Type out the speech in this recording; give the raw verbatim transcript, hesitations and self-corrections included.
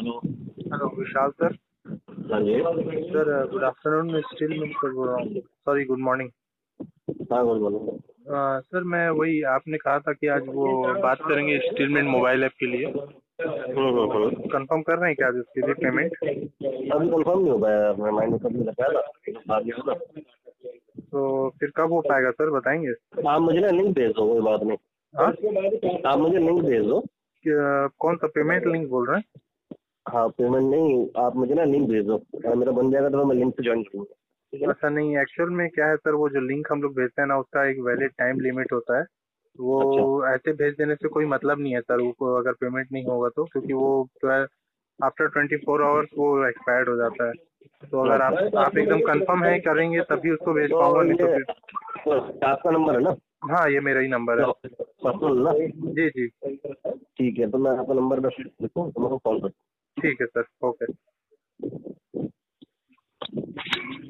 Hello. Hello Vishal sir. हाँ जी। Sir good afternoon, मैं स्टील मिल से बोल रहा हूँ। Sorry, good morning. हाँ बोल बोलो। सर मैं वही, आपने कहा था कि आज वो बात करेंगे स्टीलमेंट मोबाइल ऐप के लिए, हम्म हम्म तो हम्म। कंफर्म कर रहे हैं क्या आज उसके लिए पेमेंट? अभी कंफर्म नहीं हो पाया, अपना माइंड में कभी लगाया था आज होगा। तो फिर कब हो पाएगा सर, बताएंगे? आप मुझे ना लिंक भेज दो, कोई बात नहीं। हाँ, आप मुझे लिंक भेज दो। क्या- कौन सा पेमेंट लिंक बोल रहे हैं? हाँ पेमेंट नहीं, आप मुझे ना लिंक भेज दो, अगर मेरा बन जाएगा तो मैं लिंक से ज्वाइन करूँगा। ठीक है ना? अच्छा नहीं, एक्चुअल में क्या है सर, वो जो लिंक हम लोग भेजते हैं ना, उसका एक वैलिड टाइम लिमिट होता है। वो अच्छा ऐसे भेज देने से कोई मतलब नहीं है सर, वो अगर पेमेंट नहीं होगा तो, क्योंकि वो जो है आफ्टर ट्वेंटी फोर आवर्स वो एक्सपायर्ड हो जाता है। तो अगर आप आप एकदम कंफर्म है करेंगे तभी उसको भेज पाऊंगा, तो नहीं तो ये फिर। तो आपका नंबर है ना? हाँ, ये मेरा ही नंबर है। पर्सनल ना? जी जी। ठीक है, तो मैं आपका नंबर का लिखूँ तो मैं कॉल करूँ। ठीक है सर, ओके।